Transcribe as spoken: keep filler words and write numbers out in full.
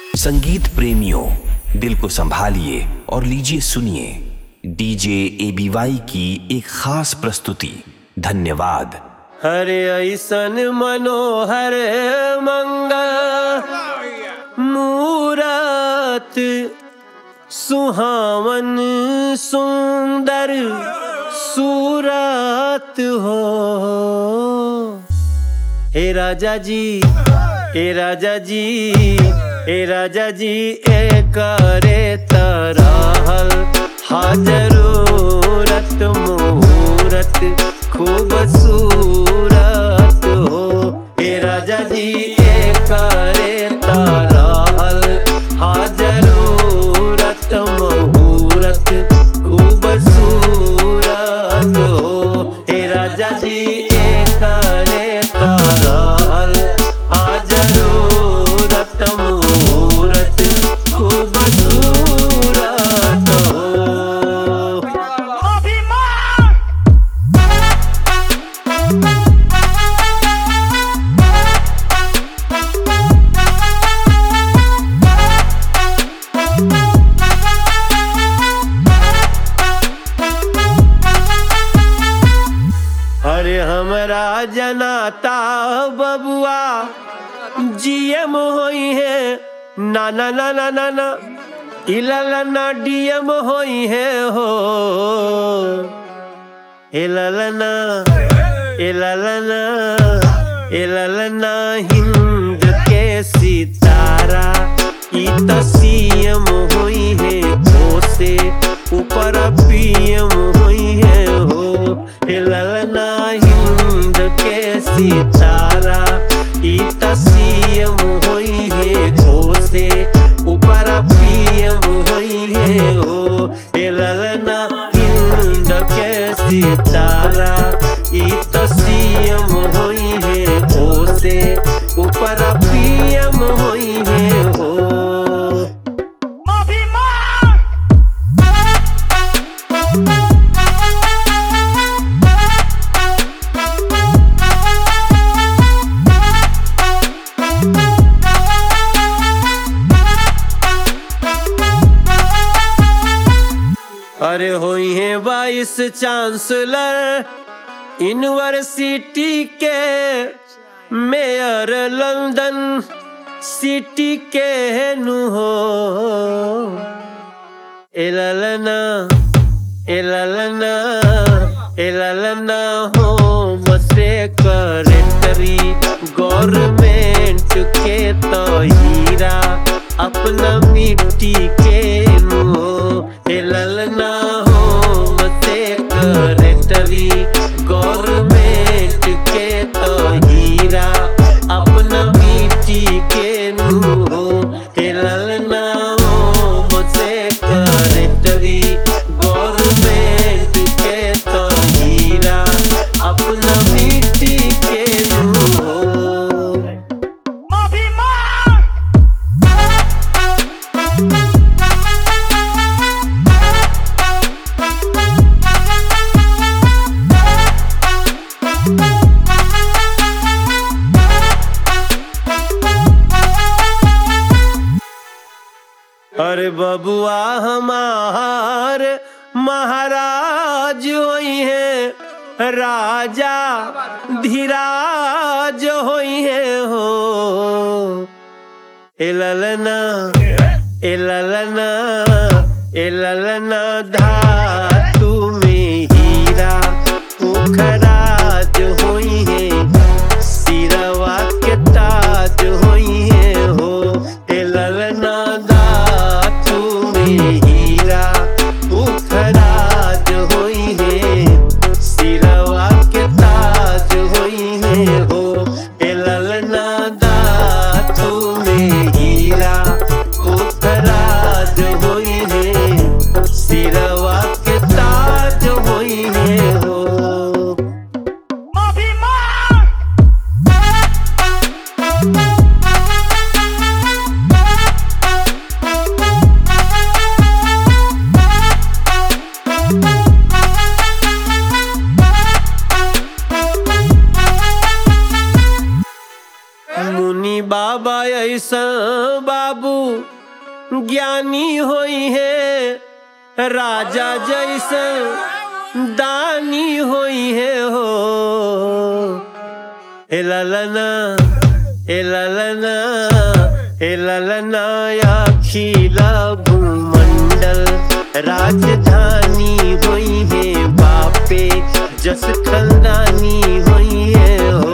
संगीत प्रेमियों, दिल को संभालिए और लीजिए सुनिए डीजे एबीवाई की एक खास प्रस्तुति। धन्यवाद। हरे ऐसन मनोहर मंगल मूरत, सुहावन सुंदर सूरत हो। हे राजा जी, हे राजा जी, हे राजा जी, एकरे तरहल हाजरूरत मुहूर्त खूबसूरत हो। हे राजा जी, एकरे तरहल हाजरूरत मुहूर्त खूबसूरत हो। हे राजा जी, एकरे तरहल हाजरूरत मुहूर्त खूबसूरत हो। अरे हमरा जनाता बबुआ जीएम होई है, ना ना ना ना ना ना इललना डीएम होई है हो। इललना इललना इललना हिंद के सितारा ई त सीएम होई है, कोसे ऊपर पीएम होई है हो। इललना हिंद के सितारा ई त सीएम होई है, कोसे ऊपर पीएम होई है हो। इललना हिंद के सितारा ई त सीएम होई है, कोसे ऊपर पीएम होई है हो। अरे होई है वाइस चांसलर यूनिवर्सिटी के, मेयर लंदन सिटी के नु हो। इललना इललना इललना होम सेक्रेटरी गवर्नमेंट के तो हीरा अपना मिट्टी के नु हो। इललना होम सेक्रेटरी गवर्नमेंट के तो हीरा अपना मिट्टी के नु हो। इललना होम सेक्रेटरी गवर्नमेंट के तो हीरा अपना मिट्टी के नु हो। अरे बबुआ हमार महाराज होई है, राजा धीराज होई है हो। इललना इललना इललना धातु में हीरा पोखराज होई है, सिरवा के ताज होई है हो। इललना हीरा पोखराज होई है, सिरवा के ताज होई है हो। इललना धातु में हीरा पोखराज होई है, सिरवा मुनि बाबा ऐसा बाबू ज्ञानी होई है, राजा जैसा दानी होई है हो। ए ललना ए ललना ए ललना अखिला भूमंडल राजधानी होई है, बापे जस खंदानी होई है हो।